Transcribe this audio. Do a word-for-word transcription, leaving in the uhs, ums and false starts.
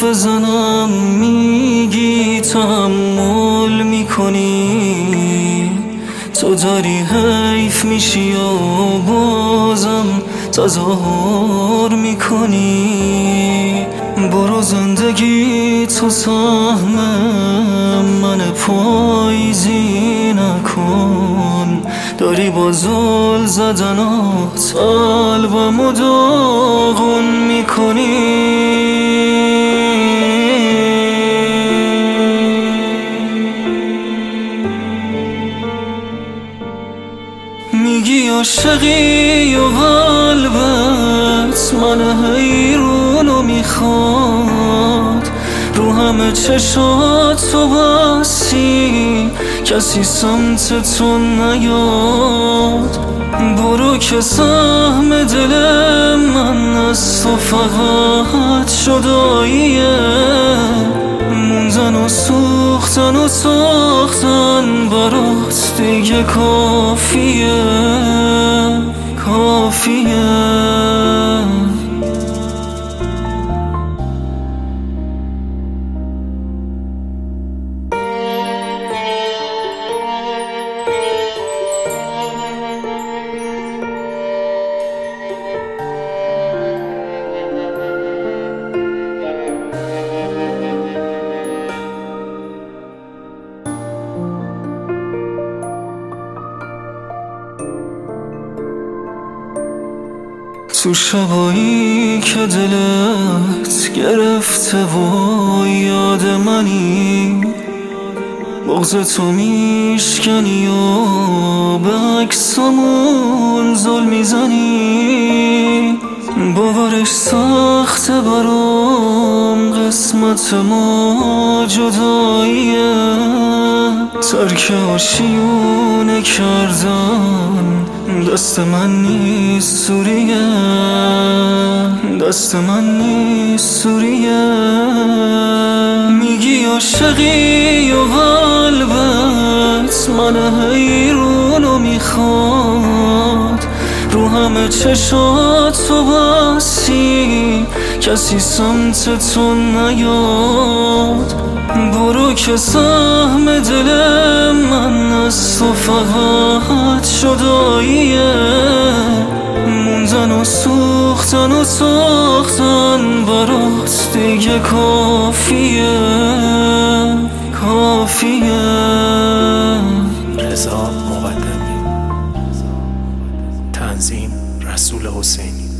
حرف بزنم میگی تحمل میکنی، تو داری حیف میشی و بازم تظاهر میکنی. برو زندگی تو سهم من پاییزی نکن، داری با زل زدن قلبم و داغون میکنی. میگی عاشقی و قلبت من حیرونو میخواد، رو همه چشات تو بستی کسی سمت تو نیاد. برو که سهم دل من از تو فقط جداییه، موندن و سوختن و ساختن برات دیگه کافیه کافیه. تو شبایی که دلت گرفته و یاد منی، بغض تو میشکنی و به عکسامون ظلم میزنی. باورش سخته برام قسمت ما جداییه، ترک آشیونه کردن دست من نیست سوریه، دست من نیست سوریه. میگی عاشقی و قلبت من حیرونو میخواد، رو همه چشات تو بستی کسی سمت تو نیاد. برو که سهم دل من از تو فقط جداییه، موندن و سوختن و ساختن برات دیگه کافیه کافیه. رضا مقدمی، تنظیم رسول حسینی.